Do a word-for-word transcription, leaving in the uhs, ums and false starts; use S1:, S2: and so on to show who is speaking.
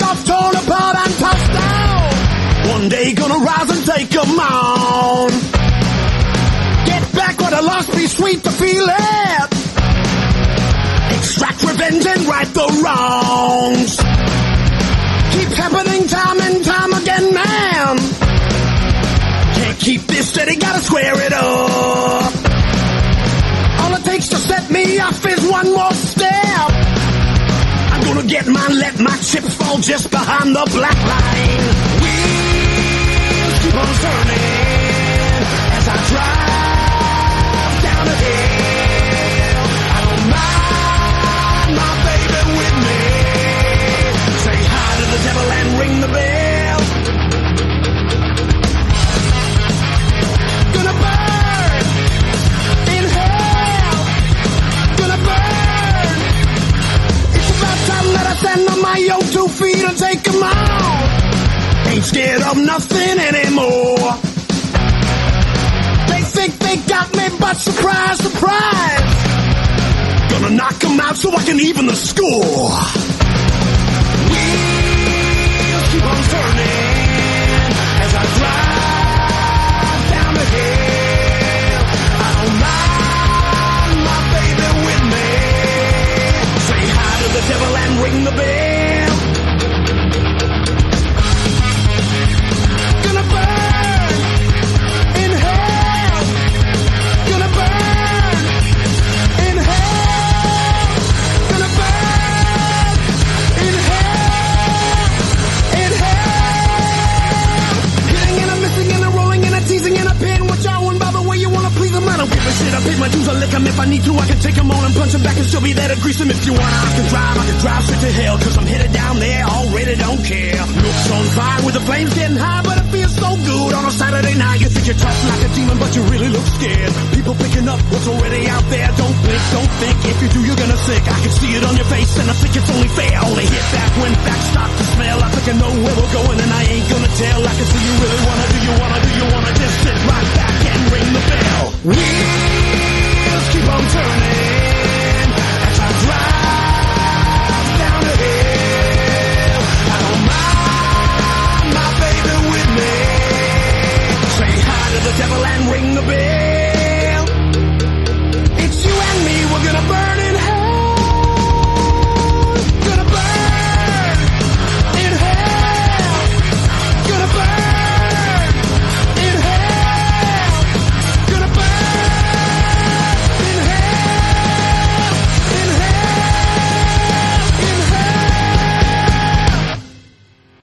S1: off, torn apart and tossed down. One day gonna rise and take them on. Get back what I lost, be sweet to feel it. Extract revenge and right the wrongs. Keeps happening time and time again, man. Can't keep this steady, gotta square it up. All it takes to set me off is one more step. I'm gonna get mine, let my chips fall just behind the black line. Wheels keep on turning as I drive down the hill. I don't mind my baby with me. Say hi to the devil and ring the bell. Gonna burn in hell. Gonna burn. It's about time that I stand on my own two feet and take them out. Ain't scared of nothing anymore. They think they got me, but surprise, surprise. Gonna knock them out so I can even the score. Wheels keep on turning as I drive down the hill. I don't mind my baby with me. Say hi to the devil and ring the bell. Gonna burn in hell. Gonna burn in hell. Gonna burn in hell. In hell. Hitting and a missing and a rolling and a teasing and a pin. What y'all want by the way you wanna please them? I don't give a shit. I pay my dues, I lick them if I need to. I can take them on and punch them back and still be there to grease them. If you want, I can drive, I can drive straight to hell. Cause I'm headed down there, already don't care. Looks on fire with the flames getting high, but it feels so good on a Saturday night. You think you're tough like a demon, but you really look scared. People picking up what's already out there. Don't blink, don't think. If you do, you're gonna sick. I can see it on your face, and I think it's only fair. Only hit back when facts start to smell. I think I know where we're going, and I ain't gonna tell. I can see you really wanna. Do you wanna? Do you wanna just sit right back and ring the bell? Wheels keep on turning